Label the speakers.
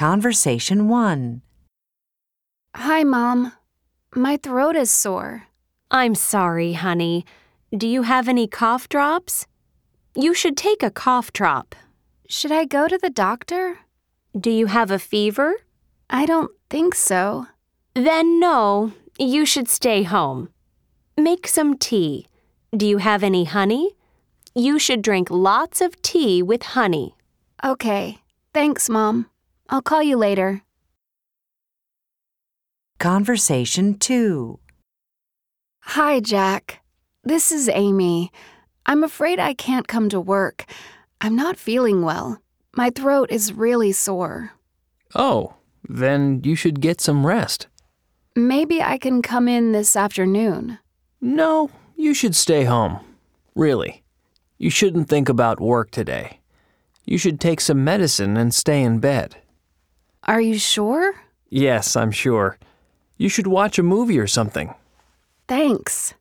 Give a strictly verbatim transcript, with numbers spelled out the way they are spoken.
Speaker 1: Conversation one.
Speaker 2: Hi, Mom. My throat is sore.
Speaker 3: I'm sorry, honey. Do you have any cough drops? You should take a cough drop.
Speaker 2: Should I go to the doctor?
Speaker 3: Do you have a fever?
Speaker 2: I don't think so.
Speaker 3: Then no, you should stay home. Make some tea. Do you have any honey? You should drink lots of tea with honey.
Speaker 2: Okay. Thanks, Mom. I'll call you later.
Speaker 1: Conversation two.
Speaker 2: Hi, Jack. This is Amy. I'm afraid I can't come to work. I'm not feeling well. My throat is really sore.
Speaker 4: Oh, then you should get some rest.
Speaker 2: Maybe I can come in this afternoon.
Speaker 4: No, you should stay home. Really. You shouldn't think about work today. You should take some medicine and stay in bed.
Speaker 2: Are you sure?
Speaker 4: Yes, I'm sure. You should watch a movie or something.
Speaker 2: Thanks.